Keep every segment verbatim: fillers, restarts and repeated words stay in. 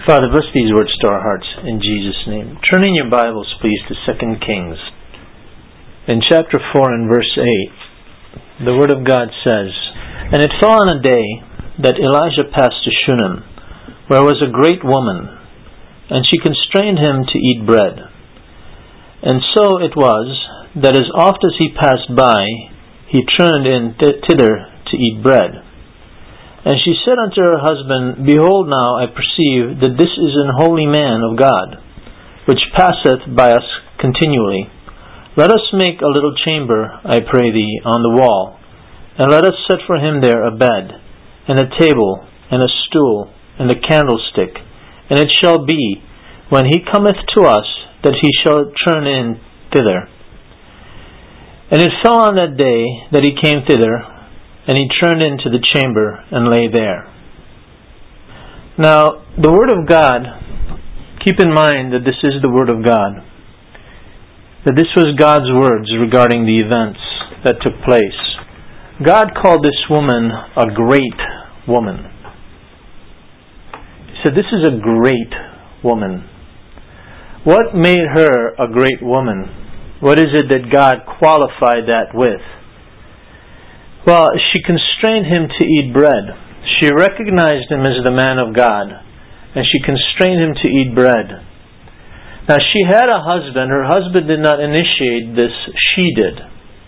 Father, bless these words to our hearts in Jesus' name. Turn in your Bibles, please, to Second Kings. In chapter four and verse eight, the Word of God says, "And it fell on a day that Elijah passed to Shunem, where was a great woman, and she constrained him to eat bread. And so it was, that as oft as he passed by, he turned in thither to eat bread. And she said unto her husband, Behold, now I perceive that this is an holy man of God, which passeth by us continually. Let us make a little chamber, I pray thee, on the wall, and let us set for him there a bed, and a table, and a stool, and a candlestick. And it shall be, when he cometh to us, that he shall turn in thither. And it fell on that day that he came thither, and he turned into the chamber and lay there." Now, the Word of God, keep in mind that this is the Word of God. That this was God's words regarding the events that took place. God called this woman a great woman. He said, "This is a great woman." What made her a great woman? What is it that God qualified that with? Well, she constrained him to eat bread. She recognized him as the man of God, and she constrained him to eat bread. Now, she had a husband. Her husband did not initiate this. She did.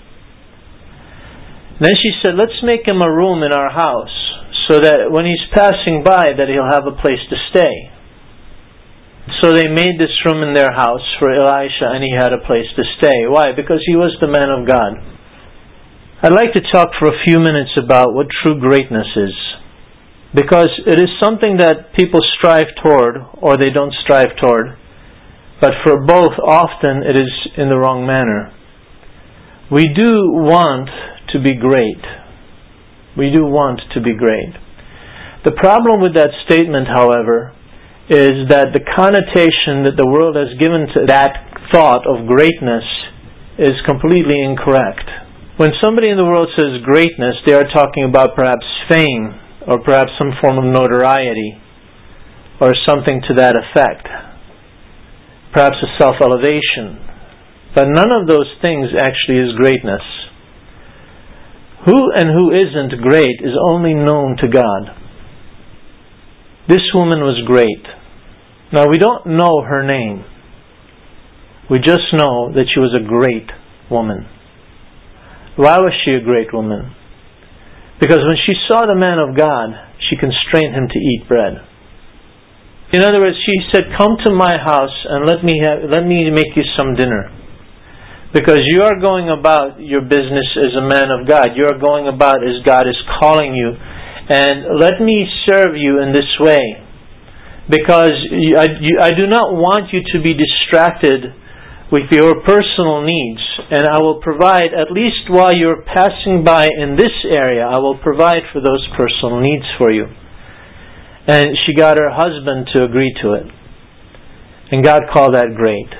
Then she said, "Let's make him a room in our house, so that when he's passing by, that he'll have a place to stay." So they made this room in their house for Elisha, and he had a place to stay. Why? Because he was the man of God. I'd like to talk for a few minutes about what true greatness is, because it is something that people strive toward or they don't strive toward, but for both often it is in the wrong manner. We do want to be great. We do want to be great. The problem with that statement, however, is that the connotation that the world has given to that thought of greatness is completely incorrect. When somebody in the world says greatness, they are talking about perhaps fame, or perhaps some form of notoriety, or something to that effect. Perhaps a self-elevation. But none of those things actually is greatness. Who and who isn't great is only known to God. This woman was great. Now, we don't know her name. We just know that she was a great woman. Why was she a great woman? Because when she saw the man of God, she constrained him to eat bread. In other words, she said, "Come to my house and let me have, let me make you some dinner. Because you are going about your business as a man of God. You are going about as God is calling you. And let me serve you in this way. Because I, you, I do not want you to be distracted with your personal needs, and I will provide, at least while you're passing by in this area, I will provide for those personal needs for you." And she got her husband to agree to it. And God called that great.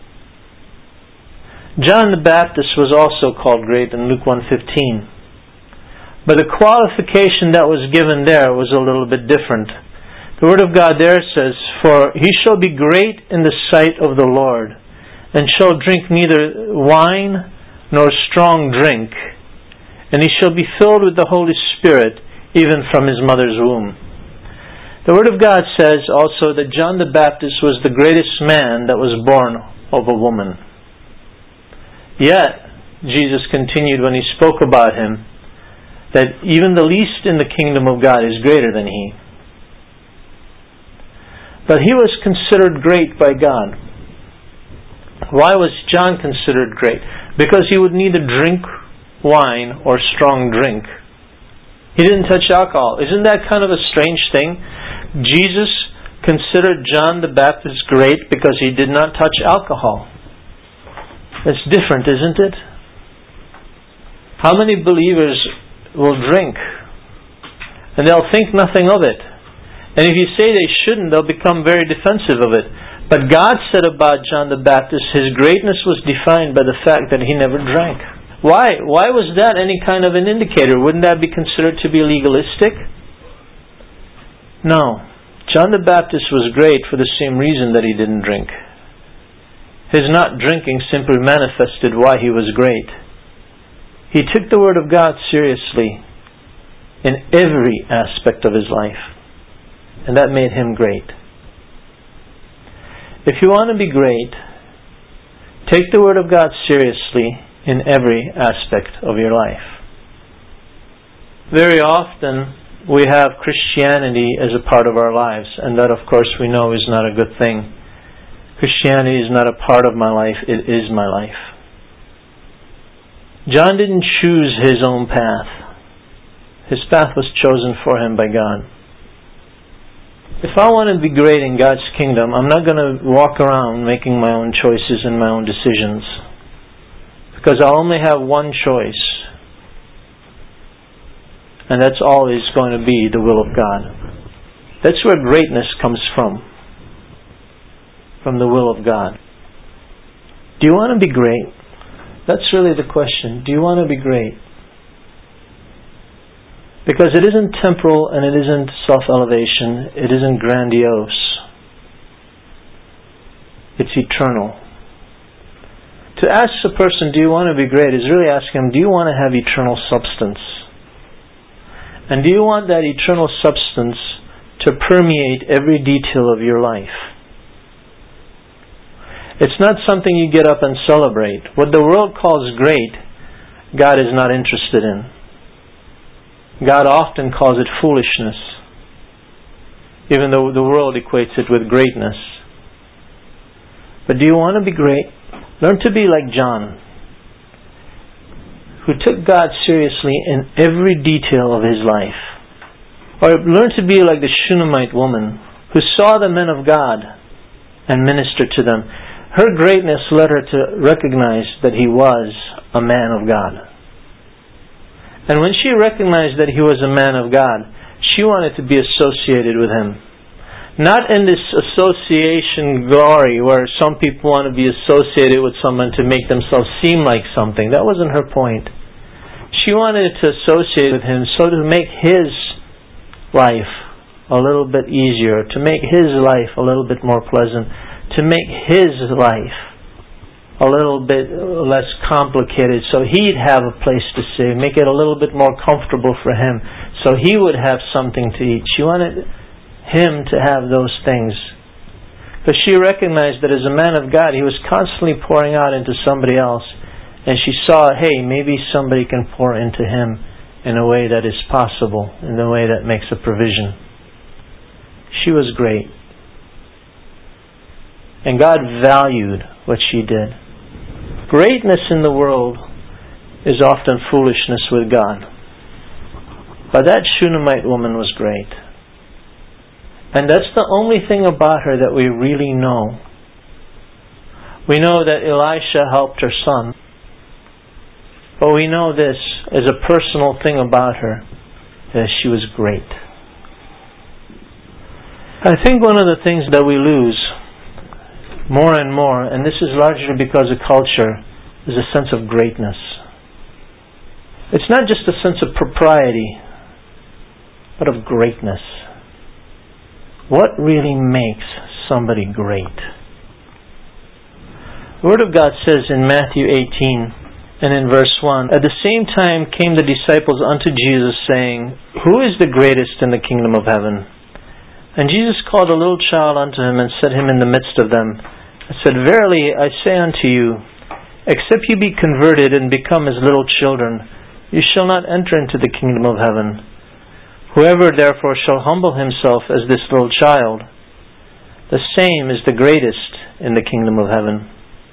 John the Baptist was also called great in Luke one fifteen. But the qualification that was given there was a little bit different. The Word of God there says, "For he shall be great in the sight of the Lord, and shall drink neither wine nor strong drink, and he shall be filled with the Holy Spirit, even from his mother's womb." The Word of God says also that John the Baptist was the greatest man that was born of a woman. Yet, Jesus continued when he spoke about him, that even the least in the kingdom of God is greater than he. But he was considered great by God. Why was John considered great? Because he would neither drink wine or strong drink. He didn't touch alcohol. Isn't that kind of a strange thing? Jesus considered John the Baptist great because he did not touch alcohol. It's different, isn't it? How many believers will drink and they'll think nothing of it? And if you say they shouldn't, they'll become very defensive of it. But God said about John the Baptist, his greatness was defined by the fact that he never drank. Why? Why was that any kind of an indicator? Wouldn't that be considered to be legalistic? No. John the Baptist was great for the same reason that he didn't drink. His not drinking simply manifested why he was great. He took the Word of God seriously in every aspect of his life, and that made him great. If you want to be great, take the Word of God seriously in every aspect of your life. Very often we have Christianity as a part of our lives, and that of course we know is not a good thing. Christianity is not a part of my life, it is my life. John didn't choose his own path. His path was chosen for him by God. If I want to be great in God's kingdom, I'm not going to walk around making my own choices and my own decisions. Because I only have one choice. And that's always going to be the will of God. That's where greatness comes from. From the will of God. Do you want to be great? That's really the question. Do you want to be great? Because it isn't temporal and it isn't self-elevation. It isn't grandiose. It's eternal. To ask a person, do you want to be great, is really asking them, do you want to have eternal substance? And do you want that eternal substance to permeate every detail of your life? It's not something you get up and celebrate. What the world calls great, God is not interested in. God often calls it foolishness, even though the world equates it with greatness. But do you want to be great? Learn to be like John, who took God seriously in every detail of his life. Or learn to be like the Shunammite woman, who saw the men of God and ministered to them. Her greatness led her to recognize that he was a man of God. And when she recognized that he was a man of God, she wanted to be associated with him. Not in this association glory where some people want to be associated with someone to make themselves seem like something. That wasn't her point. She wanted to associate with him so to make his life a little bit easier, to make his life a little bit more pleasant, to make his life a little bit less complicated, so he'd have a place to stay, make it a little bit more comfortable for him, so he would have something to eat. She wanted him to have those things. Because she recognized that as a man of God, he was constantly pouring out into somebody else, and she saw, hey, maybe somebody can pour into him in a way that is possible, in a way that makes a provision. She was great. And God valued what she did. Greatness in the world is often foolishness with God. But that Shunammite woman was great. And that's the only thing about her that we really know. We know that Elisha helped her son. But we know this as a personal thing about her, that she was great. I think one of the things that we lose more and more, and this is largely because of culture, is a sense of greatness. It's not just a sense of propriety, but of greatness. What really makes somebody great? The Word of God says in Matthew eighteen and in verse one, at the same time came the disciples unto Jesus, saying, who is the greatest in the kingdom of heaven? And Jesus called a little child unto him and set him in the midst of them, and said, verily I say unto you, except ye be converted and become as little children, you shall not enter into the kingdom of heaven. Whoever therefore shall humble himself as this little child, the same is the greatest in the kingdom of heaven.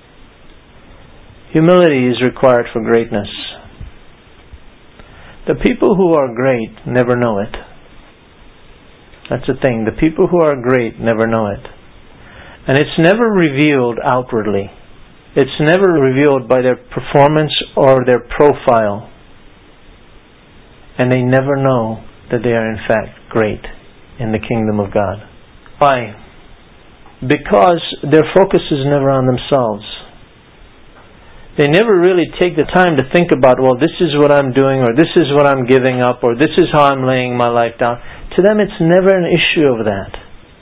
Humility is required for greatness. The people who are great never know it. That's the thing. The people who are great never know it. And it's never revealed outwardly. It's never revealed by their performance or their profile. And they never know that they are in fact great in the kingdom of God. Why? Because their focus is never on themselves. They never really take the time to think about, well, this is what I'm doing, or this is what I'm giving up, or this is how I'm laying my life down. To them it's never an issue of that.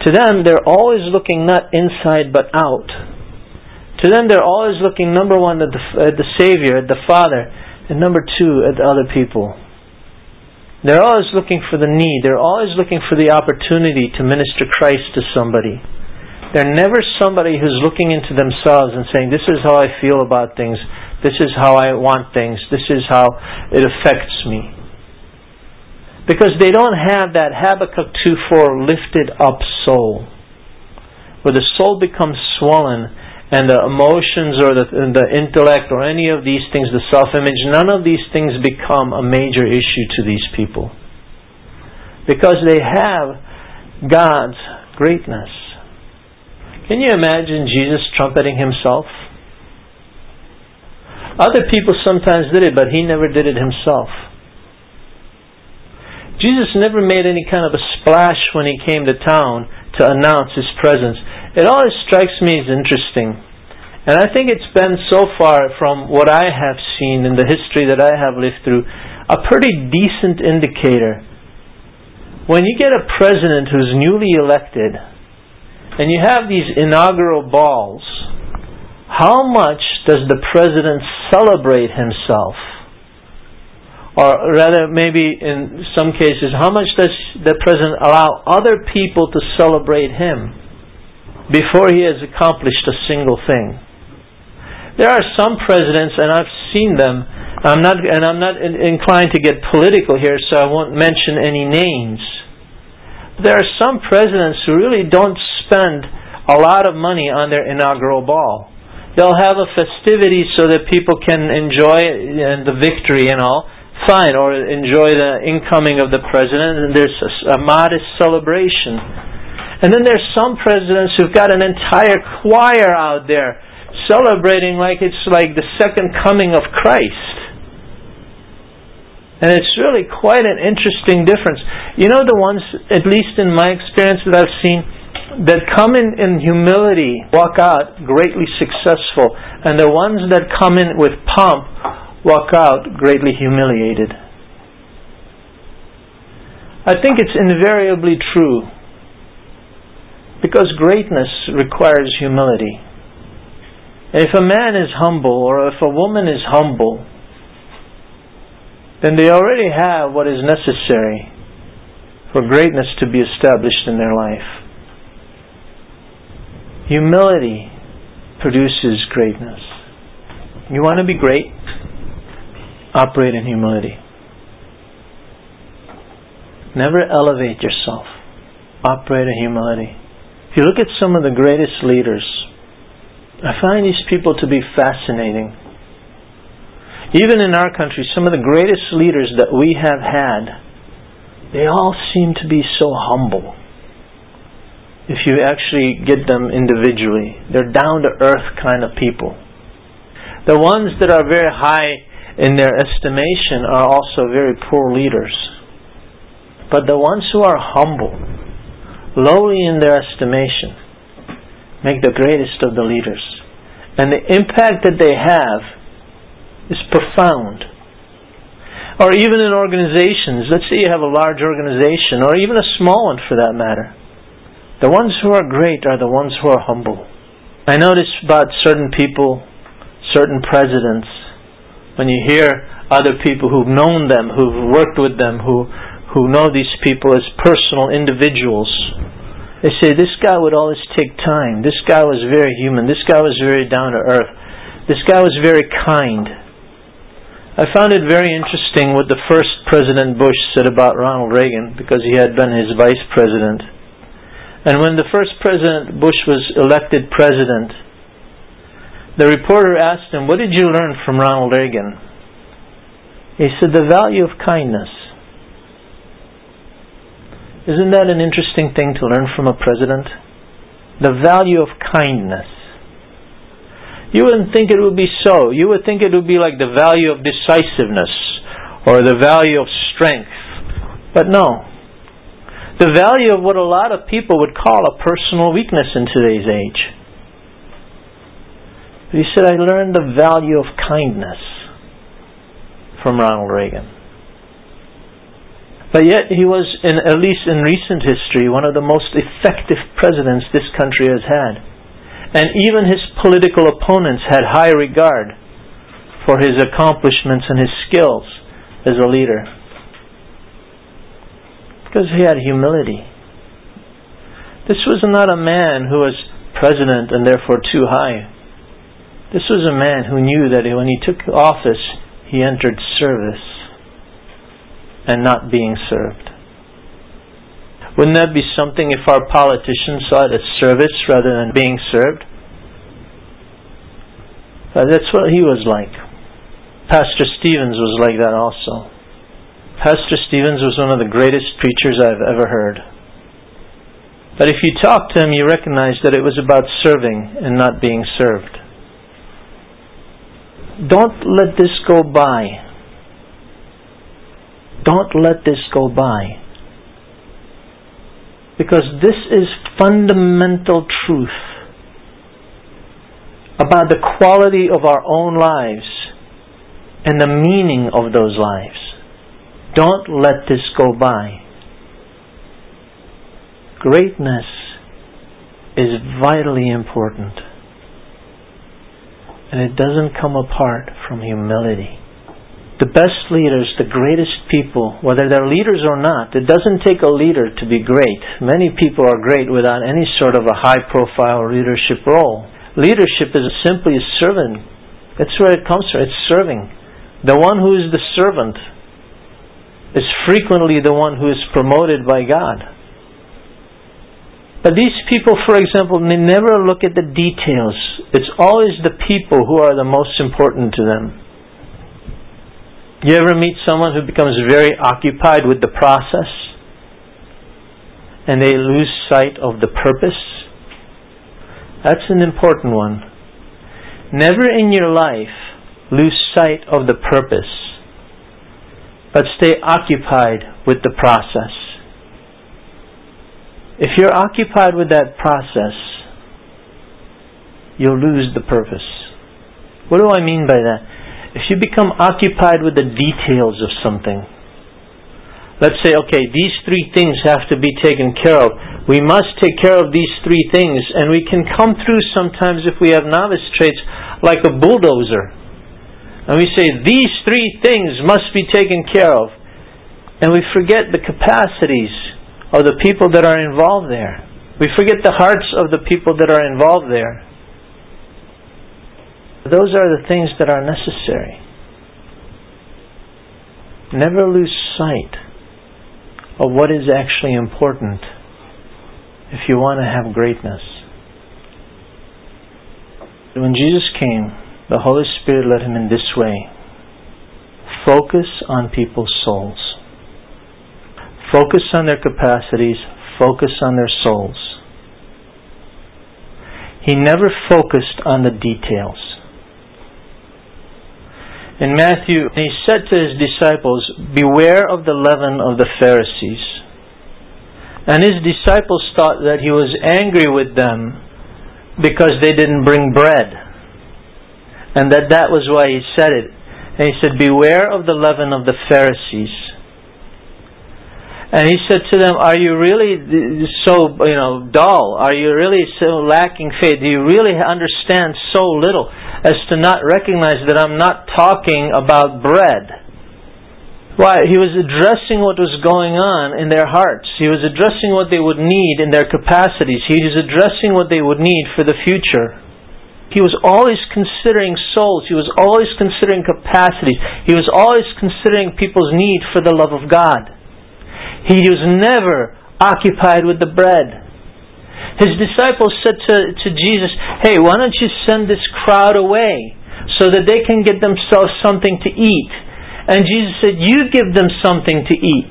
To them, they're always looking not inside but out. To them, they're always looking, number one, at the, at the Savior, at the Father, and number two, at the other people. They're always looking for the need. They're always looking for the opportunity to minister Christ to somebody. They're never somebody who's looking into themselves and saying, this is how I feel about things. This is how I want things. This is how it affects me. Because they don't have that Habakkuk two four lifted up soul, where the soul becomes swollen and the emotions or the, the intellect or any of these things, the self-image, none of these things become a major issue to these people. Because they have God's greatness. Can you imagine Jesus trumpeting Himself? Other people sometimes did it, but He never did it Himself. Jesus never made any kind of a splash when He came to town to announce His presence. It always strikes me as interesting. And I think it's been so far from what I have seen in the history that I have lived through, a pretty decent indicator. When you get a president who's newly elected, and you have these inaugural balls, how much does the president celebrate himself? Or rather, maybe in some cases, how much does the president allow other people to celebrate him before he has accomplished a single thing? There are some presidents, and I've seen them, I'm not, and I'm not inclined to get political here, so I won't mention any names. There are some presidents who really don't spend a lot of money on their inaugural ball. They'll have a festivity so that people can enjoy the victory and all, fine, or enjoy the incoming of the president, and there's a, a modest celebration. And then there's some presidents who've got an entire choir out there celebrating like it's like the second coming of Christ. And it's really quite an interesting difference. You know, the ones, at least in my experience that I've seen, that come in in humility walk out greatly successful, and the ones that come in with pomp walk out greatly humiliated. I think it's invariably true, because greatness requires humility. And if a man is humble, or if a woman is humble, then they already have what is necessary for greatness to be established in their life. Humility produces greatness. You want to be great? Operate in humility. Never elevate yourself. Operate in humility. If you look at some of the greatest leaders, I find these people to be fascinating. Even in our country, some of the greatest leaders that we have had, they all seem to be so humble. If you actually get them individually, they're down-to-earth kind of people. The ones that are very high in their estimation are also very poor leaders. But the ones who are humble, lowly in their estimation, make the greatest of the leaders. And the impact that they have is profound. Or even in organizations, let's say you have a large organization, or even a small one for that matter. The ones who are great are the ones who are humble. I notice about certain people, certain presidents, when you hear other people who've known them, who've worked with them, who, who know these people as personal individuals, they say, this guy would always take time. This guy was very human. This guy was very down to earth. This guy was very kind. I found it very interesting what the first President Bush said about Ronald Reagan, because he had been his vice president. And when the first President Bush was elected president, the reporter asked him, what did you learn from Ronald Reagan? He said, the value of kindness. Isn't that an interesting thing to learn from a president? The value of kindness. You wouldn't think it would be so. You would think it would be like the value of decisiveness or the value of strength. But no. The value of what a lot of people would call a personal weakness in today's age. He said, I learned the value of kindness from Ronald Reagan. But yet he was, in, at least in recent history, one of the most effective presidents this country has had. And even his political opponents had high regard for his accomplishments and his skills as a leader. Because he had humility. This was not a man who was president and therefore too high. This was a man who knew that when he took office, he entered service and not being served. Wouldn't that be something if our politicians saw it as service rather than being served? But that's what he was like. Pastor Stevens was like that also. Pastor Stevens was one of the greatest preachers I've ever heard. But if you talk to him, you recognize that it was about serving and not being served. Don't let this go by. Don't let this go by. Because this is fundamental truth about the quality of our own lives and the meaning of those lives. Don't let this go by. Greatness is vitally important. And it doesn't come apart from humility. The best leaders, the greatest people, whether they're leaders or not, it doesn't take a leader to be great. Many people are great without any sort of a high-profile leadership role. Leadership is simply a servant. That's where it comes from. It's serving. The one who is the servant is frequently the one who is promoted by God. But these people, for example, they never look at the details. It's always the people who are the most important to them. You ever meet someone who becomes very occupied with the process and they lose sight of the purpose? That's an important one. Never in your life lose sight of the purpose, but stay occupied with the process. If you're occupied with that process, you'll lose the purpose. What do I mean by that? If you become occupied with the details of something, let's say, okay, these three things have to be taken care of. We must take care of these three things, and we can come through sometimes if we have novice traits like a bulldozer. And we say, these three things must be taken care of. And we forget the capacities of the people that are involved there. We forget the hearts of the people that are involved there. Those are the things that are necessary. Never lose sight of what is actually important if you want to have greatness. When Jesus came, the Holy Spirit led him in this way. Focus on people's souls. Focus on their capacities. Focus on their souls. He never focused on the details. In Matthew, he said to his disciples, beware of the leaven of the Pharisees. And his disciples thought that he was angry with them because they didn't bring bread. And that that was why he said it. And he said, beware of the leaven of the Pharisees. And he said to them, are you really so, you know, dull? Are you really so lacking faith? Do you really understand so little as to not recognize that I'm not talking about bread? Why? He was addressing what was going on in their hearts. He was addressing what they would need in their capacities. He was addressing what they would need for the future. He was always considering souls. He was always considering capacities. He was always considering people's need for the love of God. He was never occupied with the bread. His disciples said to, to Jesus, hey, why don't you send this crowd away so that they can get themselves something to eat? And Jesus said, you give them something to eat.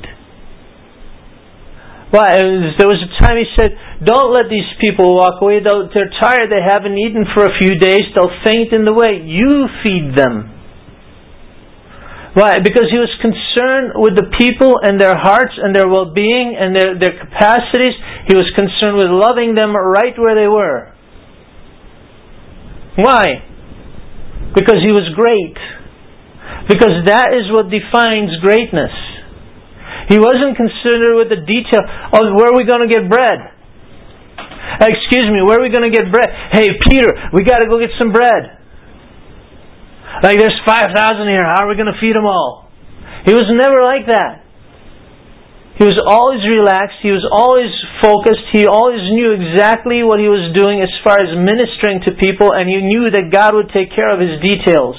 Why? There was a time he said, don't let these people walk away. They're tired. They haven't eaten for a few days. They'll faint in the way. You feed them. Why? Because he was concerned with the people and their hearts and their well-being and their, their capacities. He was concerned with loving them right where they were. Why? Because he was great. Because that is what defines greatness. He wasn't concerned with the detail of where are we going to get bread. Excuse me, where are we going to get bread? Hey, Peter, we got to go get some bread. Like, there's five thousand here. How are we going to feed them all? He was never like that. He was always relaxed. He was always focused. He always knew exactly what he was doing as far as ministering to people, and he knew that God would take care of his details.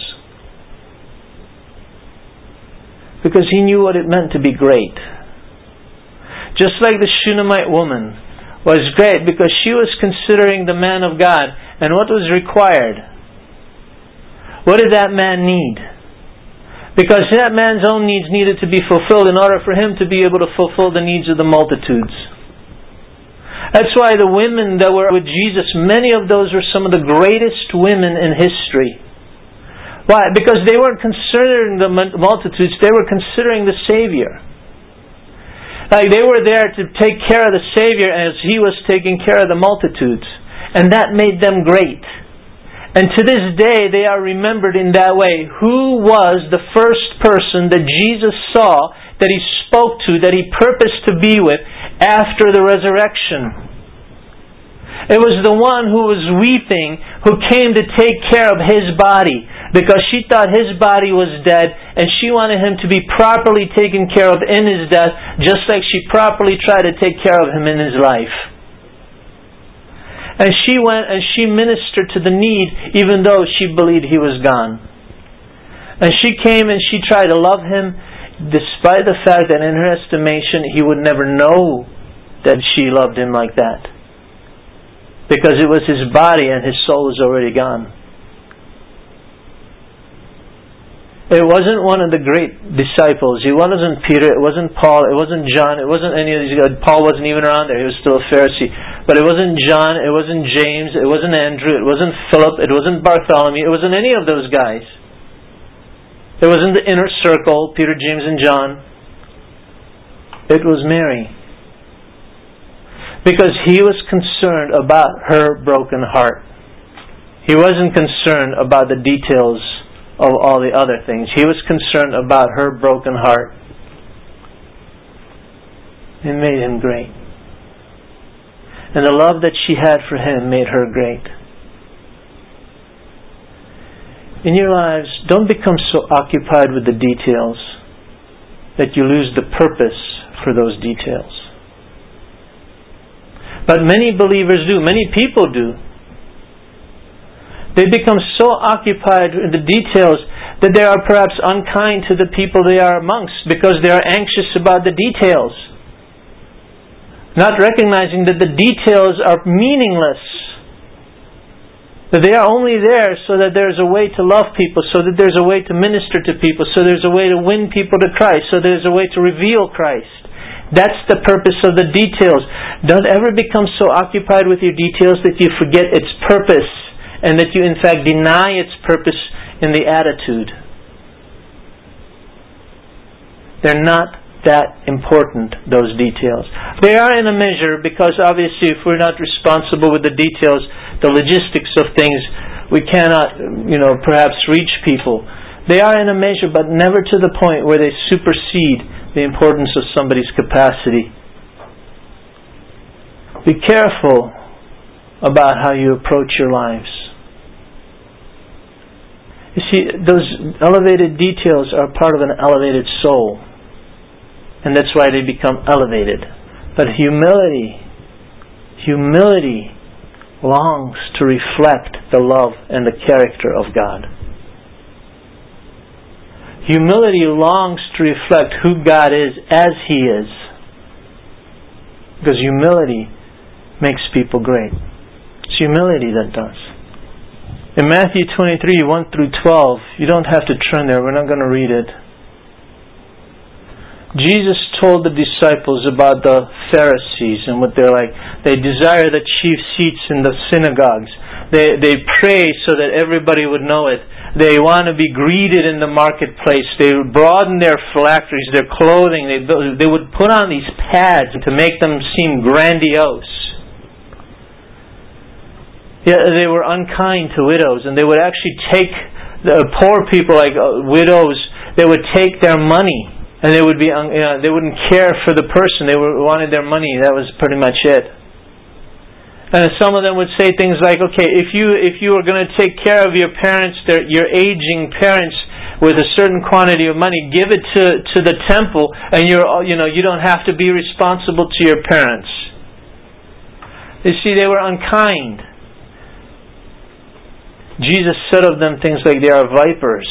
Because he knew what it meant to be great. Just like the Shunammite woman was great because she was considering the man of God and what was required. What did that man need? Because that man's own needs needed to be fulfilled in order for him to be able to fulfill the needs of the multitudes. That's why the women that were with Jesus, many of those were some of the greatest women in history. Why? Because they weren't considering the multitudes, they were considering the Savior. Like, they were there to take care of the Savior as He was taking care of the multitudes. And that made them great. And to this day, they are remembered in that way. Who was the first person that Jesus saw, that He spoke to, that He purposed to be with after the resurrection? It was the one who was weeping, who came to take care of His body, because she thought His body was dead, and she wanted Him to be properly taken care of in His death, just like she properly tried to take care of Him in His life. And she went and she ministered to the need, even though she believed He was gone. And she came and she tried to love Him, despite the fact that in her estimation He would never know that she loved Him like that. Because it was His body and His soul was already gone. It wasn't one of the great disciples. It wasn't Peter. It wasn't Paul. It wasn't John. It wasn't any of these guys. Paul wasn't even around there. He was still a Pharisee. But it wasn't John. It wasn't James. It wasn't Andrew. It wasn't Philip. It wasn't Bartholomew. It wasn't any of those guys. It wasn't the inner circle, Peter, James, and John. It was Mary. Because He was concerned about her broken heart. He wasn't concerned about the details of all the other things. He was concerned about her broken heart. It made Him great. And the love that she had for Him made her great. In your lives, don't become so occupied with the details that you lose the purpose for those details. But many believers do. Many people do. They become so occupied with the details that they are perhaps unkind to the people they are amongst because they are anxious about the details. Not recognizing that the details are meaningless. That they are only there so that there's a way to love people, so that there's a way to minister to people, so there's a way to win people to Christ, so there's a way to reveal Christ. That's the purpose of the details. Don't ever become so occupied with your details that you forget its purpose, and that you in fact deny its purpose in the attitude. They're not that important, those details. They are in a measure, because obviously if we're not responsible with the details, the logistics of things, we cannot, you know, perhaps reach people. They are in a measure, but never to the point where they supersede the importance of somebody's capacity. Be careful about how you approach your lives. You see, those elevated details are part of an elevated soul. And that's why they become elevated. But humility, humility longs to reflect the love and the character of God. Humility longs to reflect who God is as He is. Because humility makes people great. It's humility that does. In Matthew twenty-three, one through twelve, you don't have to turn there, we're not going to read it. Jesus told the disciples about the Pharisees and what they're like. They desire the chief seats in the synagogues. They they pray so that everybody would know it. They want to be greeted in the marketplace. They broaden their phylacteries, their clothing. They, they would put on these pads to make them seem grandiose. Yeah, they were unkind to widows, and they would actually take the poor people, like uh, widows, they would take their money And they would be, you know, they wouldn't care for the person. They wanted their money. That was pretty much it. And some of them would say things like, "Okay, if you if you are going to take care of your parents, their, your aging parents, with a certain quantity of money, give it to to the temple, and you're you know you don't have to be responsible to your parents." You see, they were unkind. Jesus said of them things like, "They are vipers,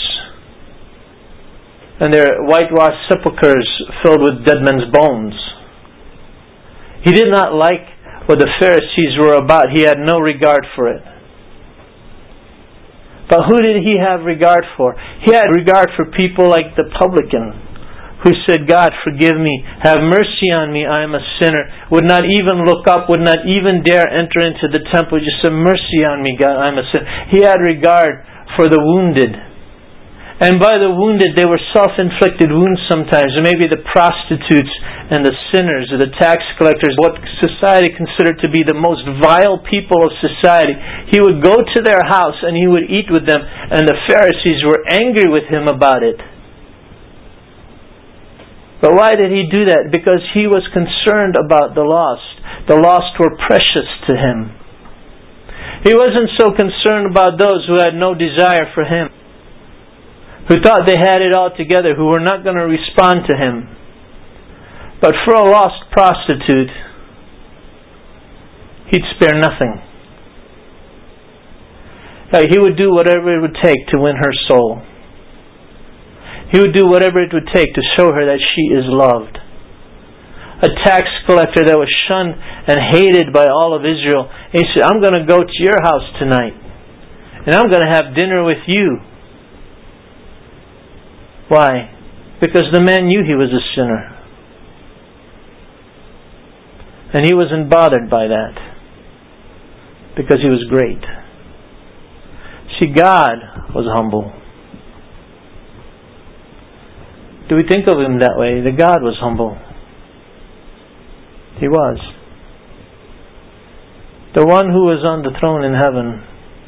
and their whitewashed sepulchres filled with dead men's bones." He did not like what the Pharisees were about. He had no regard for it. But who did he have regard for? He had regard for people like the publican, who said, "God, forgive me, have mercy on me, I am a sinner." Would not even look up, would not even dare enter into the temple. Just said, "Mercy on me, God, I am a sinner." He had regard for the wounded. And by the wounded, they were self-inflicted wounds sometimes. Or maybe the prostitutes and the sinners or the tax collectors, what society considered to be the most vile people of society. He would go to their house and he would eat with them, and the Pharisees were angry with him about it. But why did he do that? Because he was concerned about the lost. The lost were precious to him. He wasn't so concerned about those who had no desire for him, who thought they had it all together, who were not going to respond to him. But for a lost prostitute, he'd spare nothing. He would do whatever it would take to win her soul. He would do whatever it would take to show her that she is loved. A tax collector that was shunned and hated by all of Israel, he said, "I'm going to go to your house tonight, and I'm going to have dinner with you." Why? Because the man knew he was a sinner. And he wasn't bothered by that, because he was great. See, God was humble. Do we think of him that way? That God was humble. He was. The one who was on the throne in heaven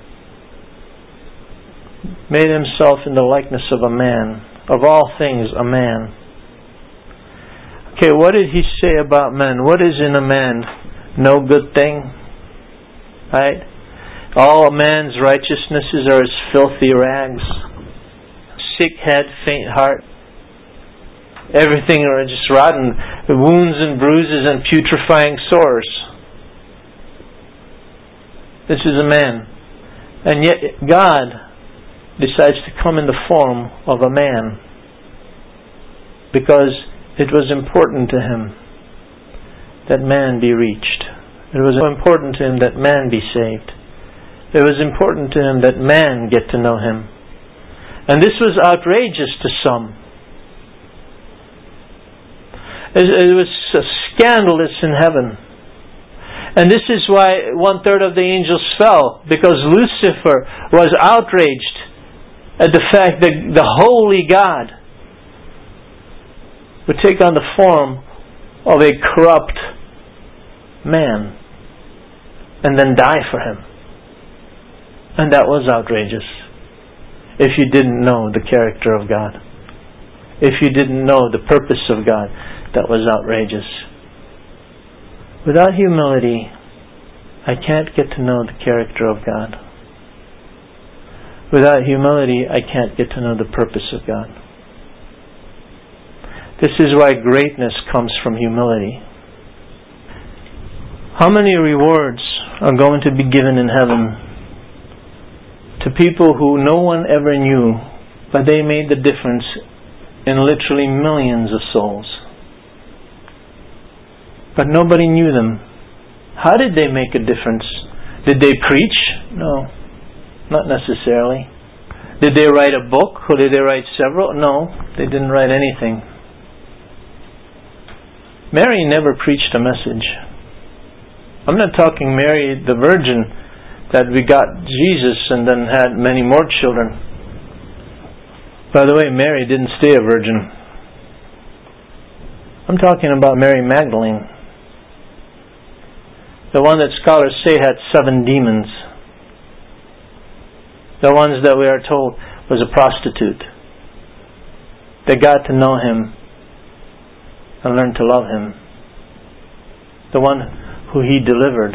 made himself in the likeness of a man. Of all things, a man. Okay, what did he say about men? What is in a man? No good thing. Right? All a man's righteousnesses are as filthy rags. Sick head, faint heart. Everything are just rotten. Wounds and bruises and putrefying sores. This is a man. And yet God decides to come in the form of a man, because it was important to him that man be reached. It was important to him that man be saved. It was important to him that man get to know him. And this was outrageous to some. It was scandalous in heaven. And this is why one third of the angels fell, because Lucifer was outraged at the fact that the holy God would take on the form of a corrupt man and then die for him. And that was outrageous. If you didn't know the character of God, if you didn't know the purpose of God, that was outrageous. Without humility, I can't get to know the character of God. Without humility, I can't get to know the purpose of God. This is why greatness comes from humility. How many rewards are going to be given in heaven to people who no one ever knew, but they made the difference in literally millions of souls? But nobody knew them. How did they make a difference? Did they preach? No. Not necessarily. Did they write a book, or did they write several? No, they didn't write anything. Mary never preached a message. I'm not talking Mary the Virgin that begot Jesus and then had many more children. By the way, Mary didn't stay a virgin. I'm talking about Mary Magdalene, the one that scholars say had seven demons. The ones that we are told was a prostitute. They got to know him and learn to love Him, the one who He delivered.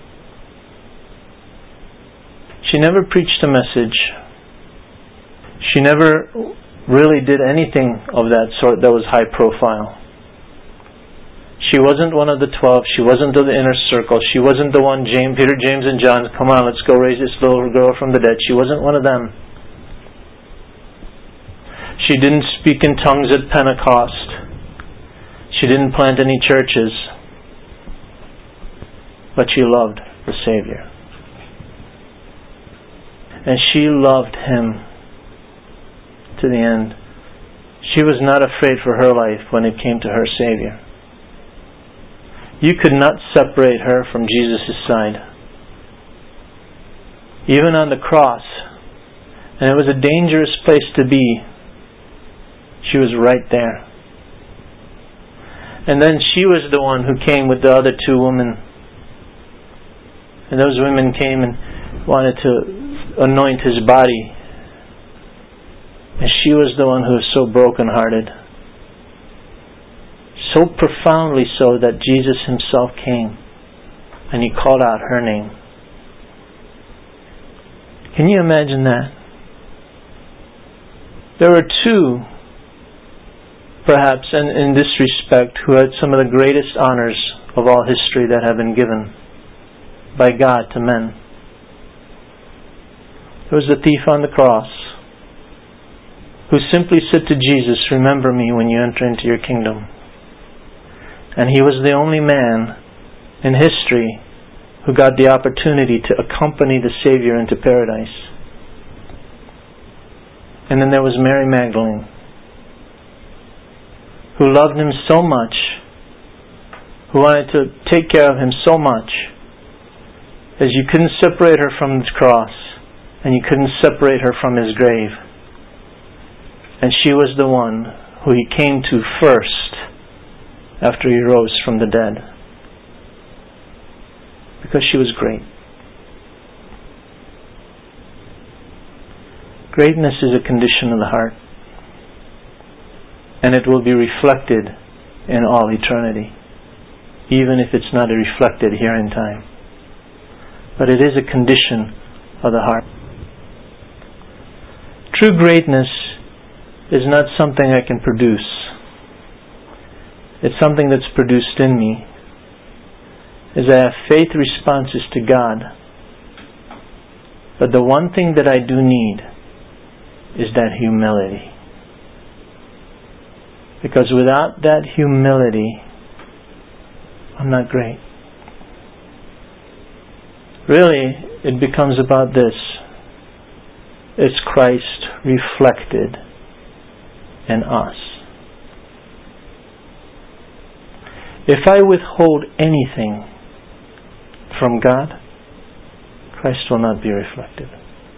She never preached a message. She never really did anything of that sort that was high profile. She wasn't one of the twelve. She wasn't of the inner circle. She wasn't the one, James, Peter, James, and John, come on, let's go raise this little girl from the dead. She wasn't one of them. She didn't speak in tongues at Pentecost. She didn't plant any churches. But she loved the Savior. And she loved Him to the end. She was not afraid for her life when it came to her Savior. You could not separate her from Jesus' side. Even on the cross, and it was a dangerous place to be, she was right there. And then she was the one who came with the other two women. And those women came and wanted to anoint His body. And she was the one who was so brokenhearted. So profoundly so that Jesus Himself came and He called out her name. Can you imagine that? There were two, perhaps, in, in this respect, who had some of the greatest honors of all history that have been given by God to men. There was the thief on the cross who simply said to Jesus, "Remember me when you enter into your kingdom." And he was the only man in history who got the opportunity to accompany the Savior into paradise. And then there was Mary Magdalene, who loved Him so much, who wanted to take care of Him so much, as you couldn't separate her from His cross, and you couldn't separate her from His grave. And she was the one who He came to first after He rose from the dead. Because she was great. Greatness is a condition of the heart. And it will be reflected in all eternity. Even if it's not reflected here in time. But it is a condition of the heart. True greatness is not something I can produce. It's something that's produced in me. As I have faith responses to God. But the one thing that I do need is that humility. Because without that humility, I'm not great. Really, it becomes about this. It's Christ reflected in us. If I withhold anything from God, Christ will not be reflected.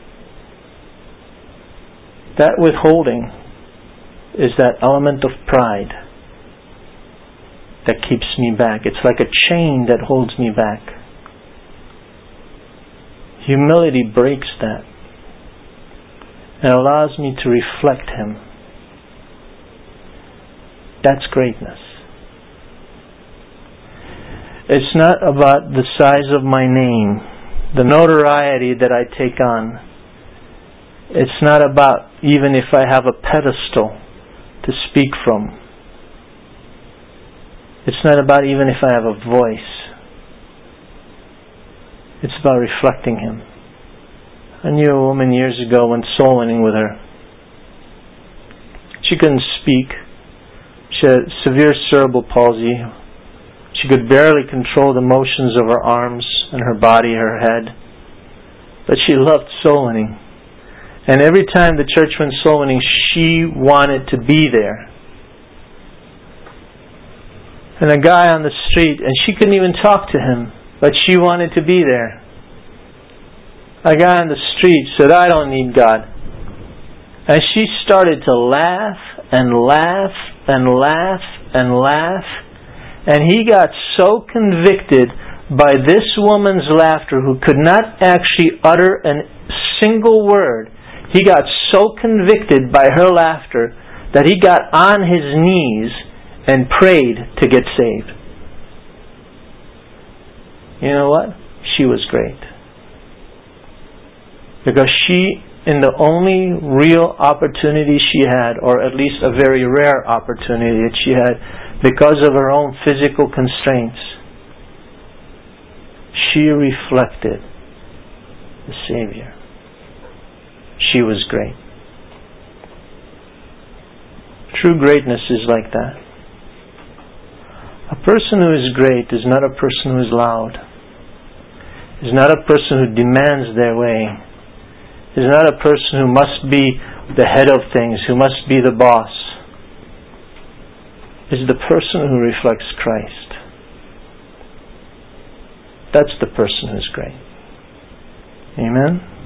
That withholding is that element of pride that keeps me back. It's like a chain that holds me back. Humility breaks that and allows me to reflect Him. That's greatness. It's not about the size of my name, the notoriety that I take on. It's not about even if I have a pedestal to speak from. It's not about even if I have a voice. It's about reflecting Him. I knew a woman years ago, went soul winning with her. She couldn't speak. She had severe cerebral palsy. She could barely control the motions of her arms and her body, her head. But she loved soul winning. And every time the church went soul winning, she wanted to be there. And a guy on the street, and she couldn't even talk to him, but she wanted to be there. A guy on the street said, "I don't need God." And she started to laugh and laugh and laugh and laugh. And he got so convicted by this woman's laughter, who could not actually utter a single word. He got so convicted by her laughter that he got on his knees and prayed to get saved. You know what? She was great. Because she, in the only real opportunity she had, or at least a very rare opportunity that she had, because of her own physical constraints, she reflected the Savior. She was great. True greatness is like that. A person who is great is not a person who is loud. Is not a person who demands their way. Is not a person who must be the head of things, who must be the boss. Is the person who reflects Christ. That's the person who's great. Amen?